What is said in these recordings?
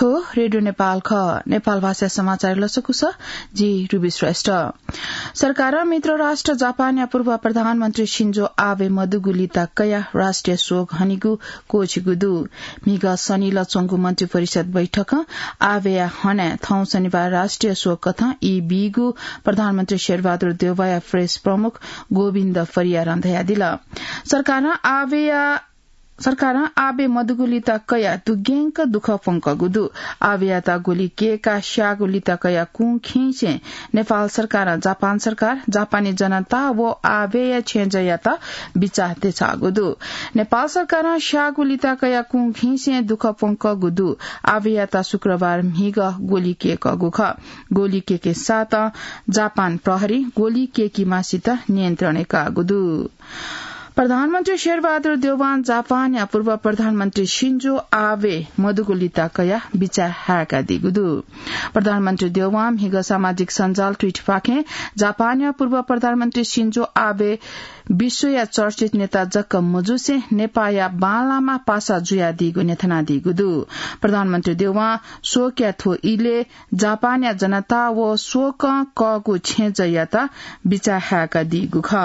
ठो रेडियो नेपाल ख नेपाल भाषा समाचार लसकुस जी रुबी श्रेष्ठ सरकार मित्र राष्ट्र जापान या पूर्व प्रधानमन्त्री शिन्जो आबे मधुगुलिता कया राष्ट्रिय शोक हनिगु कोचिगुदु मिगा शनि लचोंगु मन्त्री परिषद बैठक आबे हने थौ शनिबार राष्ट्रिय शोक कथा ई बीगु प्रधानमन्त्री शेरबहादुर देउवा प्रेस प्रमुख गोविन्द फरिया रन्धया दिल सरकार आबे मधुगुलिता कया दुगेंक दुख पंक गुदु आबेयाता गुली केका शागुलिता कया कुं खिचे नेपाल सरकार जापान सरकार जापानी जनता वो आबेया छेजयाता बिचाते छागुदु नेपाल सरकार शागुलिता कया कुं खिचे दुख पंक गुदु आबेयाता शुक्रबार मिग गोली केक गुख गोली के साथ जापान प्रहरी गोली केकी मासित नियन्त्रणका गुदु प्रधानमन्त्री शेरबहादुर देउवान जापान या पूर्व प्रधानमन्त्री शिन्जो आबे मधुगुलिता कया विचार हाका दिगुदु प्रधानमन्त्री देउवान हिग सामाजिक सञ्जाल ट्वीट पाखे जापान या पूर्व प्रधानमन्त्री शिन्जो आबे विश्व या चर्चित नेता जक्क मजुसे नेपाया बालामा पासा जुया दिगु नेथना दिगुदु प्रधानमन्त्री देउवा शोक या थो इले जापान या जनता वो शोक कगु छेजयाता विचार हाका दिगु ख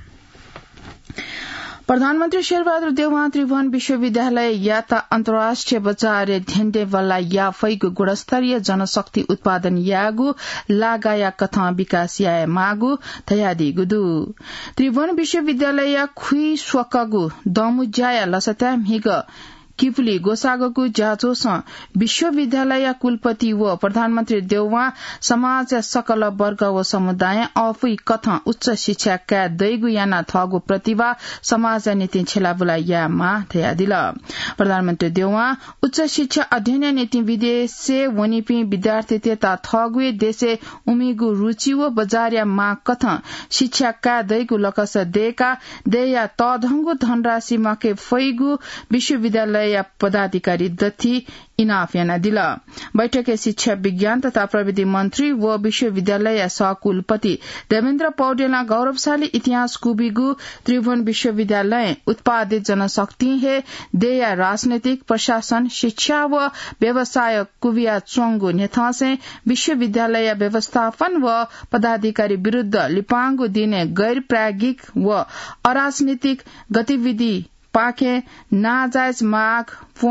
प्रधानमन्त्री शेरबहादुर देउवा त्रिभुवन विश्वविद्यालय याता अन्तर्राष्ट्रिय बजार धेन्डे वल्ला या फैगु गुणस्तरीय जनशक्ति उत्पादन यागु लागाया कथा विकास या मागु तयादी गुदु त्रिभुवन विश्वविद्यालय या खुई स्वकगु दमुज्याया लसत्याम हिग किपुली गोसागको जाचोस विश्वविद्यालय कुलपति व प्रधानमन्त्री देउवा समाज सकल वर्ग व समुदाय अफुई कथा उच्च शिक्षा का दैगु याना थगु प्रतिभा समाज नीति छेलाबुला या मा थया दिल प्रधानमन्त्री देउवा उच्च शिक्षा अध्ययन नीति विदेशे वनिपि विद्यार्थी तेता थगुए देशे उमिगु रुचि व बजारिया मा कथा शिक्षा का दैगु लकस देका देया तधंगु धनराशि माके फैगु विश्वविद्यालय या पदाधिकारी दथी इनाफ याना दिल बैठके शिक्षा विज्ञान तथा प्रविधि मन्त्री व विश्वविद्यालय सहकुलपति देवेन्द्र पौडेलना गौरवशाली इतिहास कुबिगु त्रिभुवन विश्वविद्यालय उत्पादित जनशक्ति हे देया राजनैतिक प्रशासन शिक्षा व व्यवसाय कुबिया चोंगु नेथासे विश्वविद्यालय व्यवस्थापन व पदाधिकारी विरूद्ध लिपांगु दिने गैर प्रायोगिक व अराजनीतिक गतिविधि पाखे नाजायज माग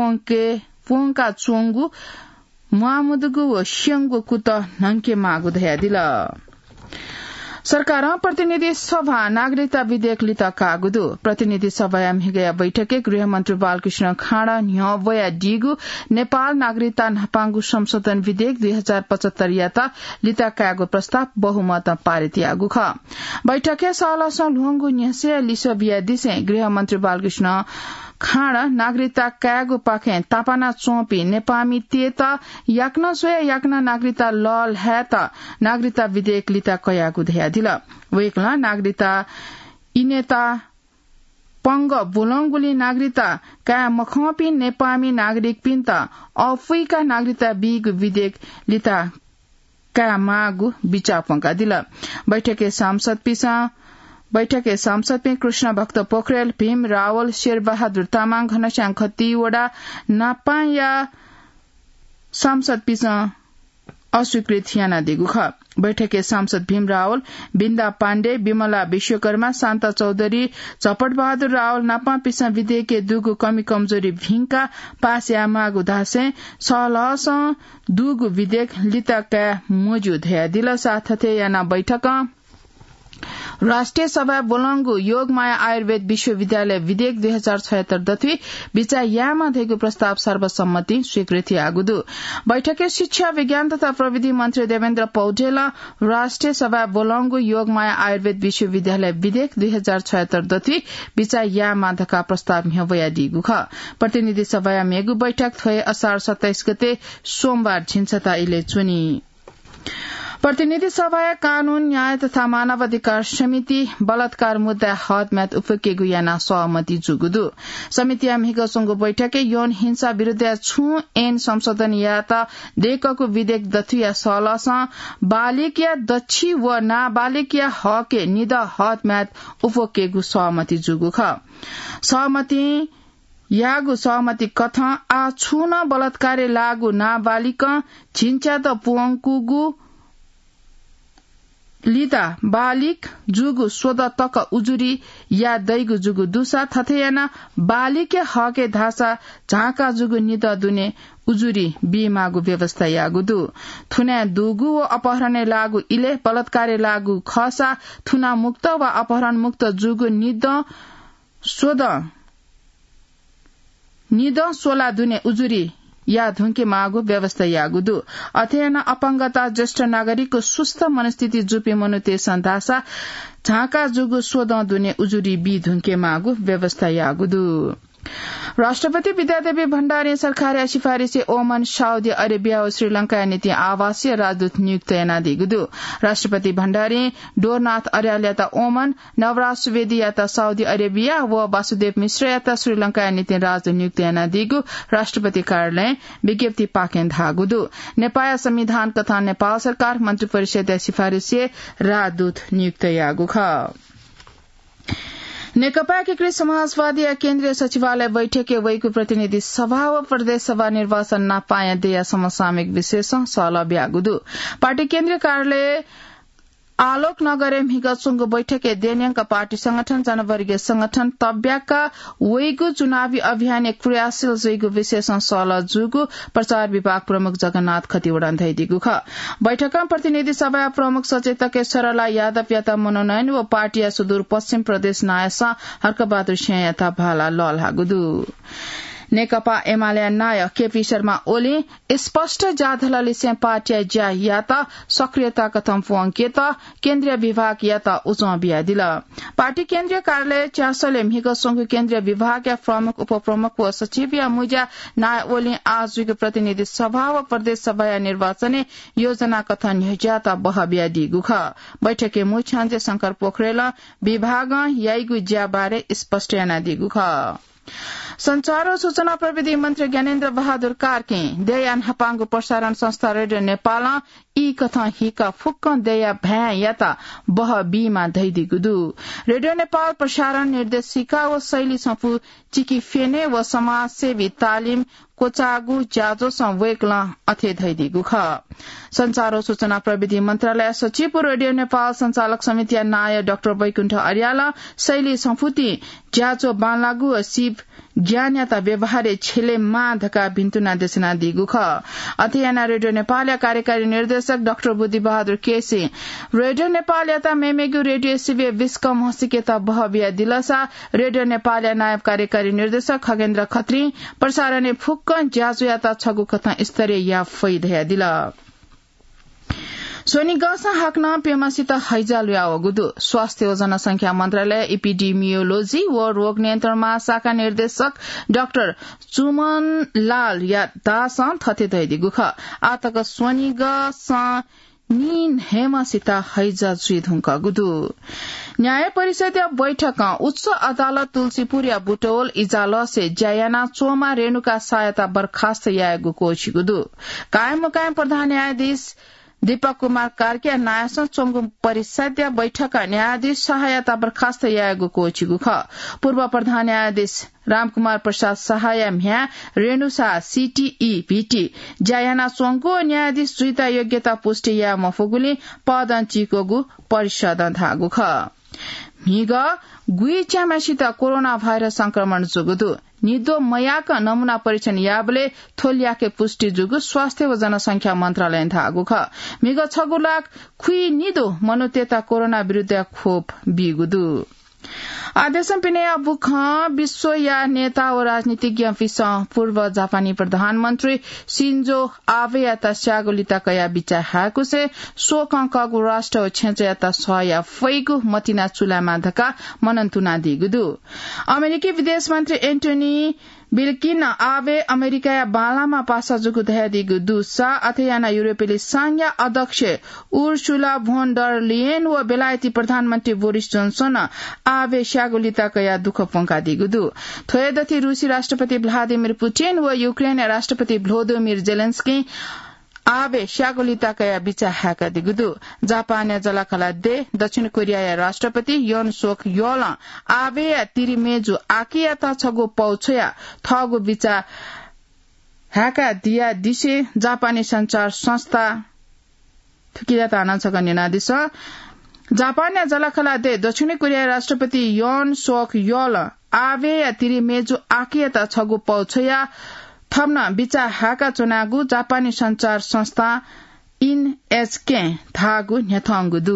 फोंका चोंगु मुआमुदगु व श्यंगु कुत नंके मागु धया दिल सरकार प्रतिनिधि सभा नागरिकता विधेयक लिता कागुदु प्रतिनिधि सभा मिगया बैठके गृहमन्त्री बालकृष्ण खाँडा न्यवया डिगु नेपाल नागरिकता नपांगु संशोधन विधेयक 2075 याता लिता कागु प्रस्ताव बहुमत पारित यागु ख बैठके सालस लुहंगु न्यसे लिसबिया दिसे गृहमन्त्री बालकृष्ण खाँडा नागरिकता कागु पाखे तापाना चोपी नेपामी तेता याक्न सोया याक्न नागरिकता लल हेता नागरिकता विधेयक लिता कयागु धया दिल वेकला नागरिकता इनेता पंग बुलंगुली नागरिकता का मखपी नेपामी नागरिक पिन्ता अफुइका नागरिकता बिगु विधेयक लिता का मागु बिचा पंका दिल बैठके सांसद में कृष्ण भक्त पोखरेल भीम रावल शेरबहादुर तामाङ घनश्याम खतिवड़ा नापाया सांसद पिसा अस्वीकृत याना दिगु ख बैठके सांसद भीम रावल बिन्दा पाण्डे विमला विश्वकर्मा शान्ता चौधरी झपट बहादुर रावल नापा पिसा विधेयक दुगु कमी कमजोरी भिंका पास या मागु धासे सलहस दुगु विधेयक लिताका मौजूद है दिल साथै याना बैठक राष्ट्रिय सभा बोलंगु योगमाया आयुर्वेद विश्वविद्यालय विधेयक 2076 दथी विचार यामा धेगु प्रस्ताव सर्वसम्मति स्वीकृति आगुदु बैठके शिक्षा विज्ञान तथा प्रविधि मन्त्री देवेन्द्र पौडेल राष्ट्रिय सभा बोलंगु योगमाया आयुर्वेद विश्वविद्यालय विधेयक 2076 दथी विचार यामा धका प्रस्ताव म्यवया दिगु ख प्रतिनिधि सभा मेगु बैठक थए असार 27 गते सोमबार झिन्छता इले चुनी प्रतिनिधि सभा कानून न्याय तथा मानवाधिकार समिति बलात्कार मुद्दा हद म्याद उफकेगु याना सहमति जुगुदु समिति मिगसंगु बैठके यौन हिंसा विरुद्ध छु एन संशोधन याता देखको विधेयक दथुया सलस बालिक या दक्षी व नाबालिक या हके निद हद म्याद उफकेगु सहमति जुगु ख सहमति यागु सहमति कथ आ छुन बलात्कारे लागु नाबालिक झिन्च्या त पुवंकुगु लिदा बालिक जुगु सोद तक उजुरी या दैगु जुगु दुसा थथेयाना बालिक हके धासा झाका जुगु निद दुने उजुरी बीमागु व्यवस्था यागुदु थुना दुगु व अपहरणे लागु इले बलात्कारे लागु खसा थुना मुक्त व अपहरण मुक्त जुगु निद सोला दुने उजुरी या धुंके मागु व्यवस्था यागुदु अध्ययन अपंगता ज्येष्ठ नागरिकको सुस्थ मनस्थिति जुपे मनुते सन्दासा झाका जुगु सोध दुने उजुरी बी धुंके मागु व्यवस्था यागुदु राष्ट्रपति विद्यादेवी भण्डारी सरकार सिफारिसे ओमन साउदी अरेबिया और श्रीलंका नीति आवासीय राजदूत नियुक्त एनादिगुदु राष्ट्रपति भण्डारी डोरनाथ अर्याल याता ओमन नवराज सुवेदी याता साउदी अरेबिया व वासुदेव मिश्र याता श्रीलंका नीति राजदूत नियुक्त एनादिगु राष्ट्रपति कार्यालय विज्ञप्ति पाकेन धागुदु नेपाल संविधान तथा नेपाल सरकार मन्त्री परिषद सिफारिसे राजदूत नियुक्त यागु ख नेकपा एकीकृत समाजवादी केन्द्रीय सचिवालय बैठक वैको प्रतिनिधि सभा व प्रदेश सभा निर्वाचन नापाया देया समसामयिक विशेष सलभ यागुदु पार्टी केन्द्रीय कार्यालय आलोक नगरे मिगतसुंगु बैठके देन्याङ पार्टी संगठन जनवर्गीय संगठन तब्याका वैगु चुनावी अभियान क्रियाशील जैगु विशेष सल जुगु प्रचार विभाग प्रमुख जगन्नाथ खतिवडन धैदिगु ख बैठकमा प्रतिनिधि सभा प्रमुख सचेतक सरला यादव याता मनोनयन व पार्टी सुदूर पश्चिम प्रदेश नायसा हर्कबहादुर सिंह याता भाला लल हागुदु नेकपा एमाले नायक केपी शर्मा ओली स्पष्ट जाधलले से पार्टी ज्या याता सक्रियता कथम फुअंकेत केन्द्रीय विभाग याता उचो बिया दिल पार्टी केन्द्रीय कार्यालय च्यासले मिगसंघ केन्द्रीय विभाग या प्रमुख उपप्रमुख व सचिव या मुजा नाय ओली आजको प्रतिनिधि सभा व प्रदेश सभा निर्वाचन योजना कथन ज्याता बहबिया दिगु ख बैठके मुख्य शंकर पोखरेल विभाग याइगु ज्या बारे स्पष्ट याना दिगु ख संचार और सूचना प्रविधि मंत्री ज्ञानेन्द्र बहादुर कार्की देयान हपांगु प्रसारण संस्था रेडियो नेपाल ई कथा हिका फुक्क देया भ्या याता बह बीमा धैदिगुदु रेडियो नेपाल प्रसारण निर्देशिका व शैली सपु चिकी फेने व समाजसेवी तालिम कोचागु जाजो संवेकला अथे धैदिगु ख संचार और सूचना प्रविधि मंत्रालय सचिव रेडियो नेपाल संचालक समिति नायक डाक्टर वैकुण्ठ अर्याल शैली संफुति ज्याचो बालागु शिव ज्ञान याता व्यवहारे छेले माधका भिन्तुना देशना दिगु ख अध्ययना रेडियो नेपाल कार्यकारी निर्देशक डाक्टर बुद्धि बहादुर केसी रेडियो नेपाल याता मेमेगु रेडियो सिबे विस्कम हसिकेता बहबिया दिलसा रेडियो नेपाल नायब कार्यकारी निर्देशक खगेन्द्र खत्री प्रसारण फुक्क ज्याजो याता छगु कथा स्तरीय या फैदया दिल सोनी गसा हाक्न पेमासित हैजाल यावगुदु स्वास्थ्य व जनसंख्या मन्त्रालय एपिडेमियोलोजी व रोग नियन्त्रण महाशाखा निर्देशक डाक्टर चुमन लाल या दास थथे दैदिगु ख आतक सोनी गसा नीन हेमासित हैजा जुइधुंका गुदु न्याय परिषद बैठक उच्च अदालत तुलसीपुर या बुटोल इजाल से जयाना चोमा रेणुका सहायता बर्खास्त यागु कोचिगुदु कायम प्रधान न्यायाधीश दीपक कुमार कार्के नायसन चोंगु परिषद बैठक न्यायाधीश सहायता बर्खास्त यागु कोचिगु ख पूर्व प्रधान न्यायाधीश रामकुमार प्रसाद सहाय म्या रेणुसा सीटीई भीटी जयाना चोंगु न्यायाधीश जुइता योग्यता पुष्टि या मफुगुली पदन चिकोगु परिषद धागु ख मिग गुई च्यामासित कोरोना भाइरस संक्रमण जुगुदु निदो मयाका नमूना परीक्षण याबले थोलियाके पुष्टि जुगु स्वास्थ्य व जनसंख्या मन्त्रालय धागु ख मिग 6 लाख खुई निदो मनुतेता कोरोना विरुद्ध खोप बिगुदु आदेशम पिने बुख विश्व या नेता व राजनीतिज्ञ विश्व पूर्व जापानी प्रधानमन्त्री सिन्जो आबे याता स्यागोलिता कया बिचा हाकु से सोकंकगु राष्ट्र छेच याता सया फैगु मतिना चुलामा धका मनन्तुना दिगुदु अमेरिकी विदेश मन्त्री एन्टोनी बिल्किन आबे अमेरिका या बालामा पासा जुगु दयादिगु दुसा अथयाना युरोपेली संघ अध्यक्ष उर्सुला भोन डर लियन व बेलायती प्रधानमन्त्री बोरिस जोन्सन आबे स्यागोलिता कया दुख पंका दिगुदु थोयदथि रूसी राष्ट्रपति भ्लादिमिर पुटिन व युक्रेन राष्ट्रपति भ्लोदिमिर जेलेन्स्की आबे श्यागोलिताकया बिचा ह्याका दिगुदु जापान जलाखला दे दक्षिण कोरिया राष्ट्रपति योन सोक योल आबे तिरिमेजु आकिया त छगो पौछया थगो बिचा ह्याका दिया दिसे जापानी संचार संस्था थुकिया ताना छगनिना दिस जापान जलाखला दे दक्षिण कोरिया राष्ट्रपति योन सोक योल आबे तिरिमेजु आकिया त छगो पौछया थम्न बिचा हाका चुनागु जापानी संचार संस्था इनएचके थागु न्यथंगुदु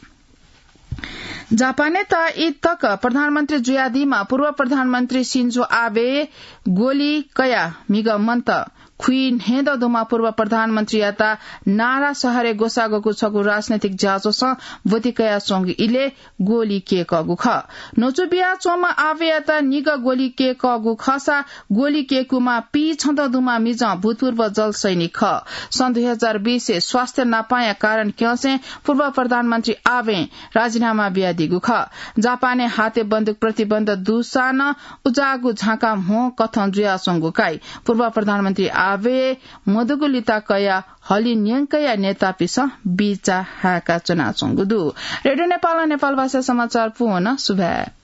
जापाने त इतक प्रधानमन्त्री जुयादीमा पूर्व प्रधानमन्त्री सिन्जो आबे गोली कया मिगमन्त खुइन हेददुमा पूर्व प्रधानमन्त्री याता नारा सहरे गोसागोको छगु राजनैतिक जाजोस बोतिकया सोंग इले गोली के कगु ख नोचुबिया चोमा आवे याता निग गोली के कगु खसा गोली के कुमा पी छन्ददुमा मिज भूतपूर्व जल सैनिक ख सन् 2020 से स्वास्थ्य नापाया कारण क्योसे पूर्व प्रधानमन्त्री आवे राजीनामा बियादिगु ख जापाने हाते बन्दुक प्रतिबन्ध दुसान उजागु झाका हो कथन जुया सोंगु काई पूर्व प्रधानमन्त्री आवे मधुगुलिता कया हली न्यङ्कया नेता पिस बिचा हाका चुना चंगुदु रेडियो नेपाल भाषा समाचार पुन सुभा